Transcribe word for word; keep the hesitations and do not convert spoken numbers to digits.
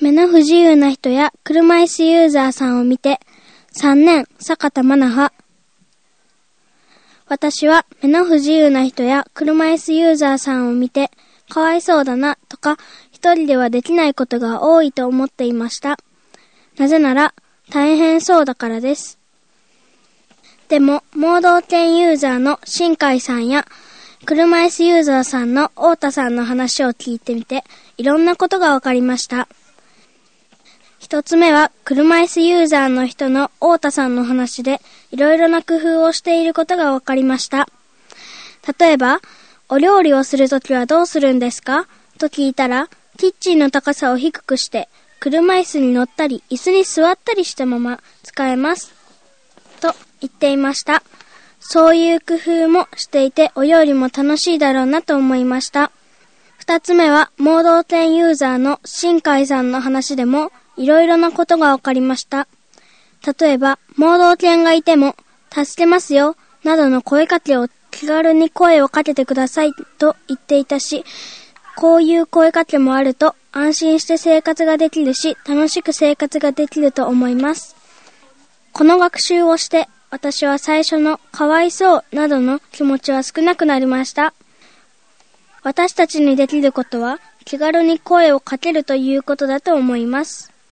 目の不自由な人や車椅子ユーザーさんを見て、さんねん、坂田真奈。私は目の不自由な人や車椅子ユーザーさんを見て、かわいそうだなとか、一人ではできないことが多いと思っていました。なぜなら、大変そうだからです。でも、盲導犬ユーザーの新海さんや、車椅子ユーザーさんの太田さんの話を聞いてみて、いろんなことがわかりました。一つ目は、車椅子ユーザーの人の太田さんの話で、いろいろな工夫をしていることがわかりました。例えば、お料理をするときはどうするんですかと聞いたら、キッチンの高さを低くして、車椅子に乗ったり、椅子に座ったりしたまま使えます。と言っていました。そういう工夫もしていて、お料理も楽しいだろうなと思いました。二つ目は、盲導犬ユーザーの新海さんの話でも、いろいろなことがわかりました。例えば、盲導犬がいても、助けますよ、などの声かけを気軽に声をかけてくださいと言っていたし、こういう声かけもあると安心して生活ができるし、楽しく生活ができると思います。この学習をして、私は最初のかわいそうなどの気持ちは少なくなりました。私たちにできることは、気軽に声をかけるということだと思います。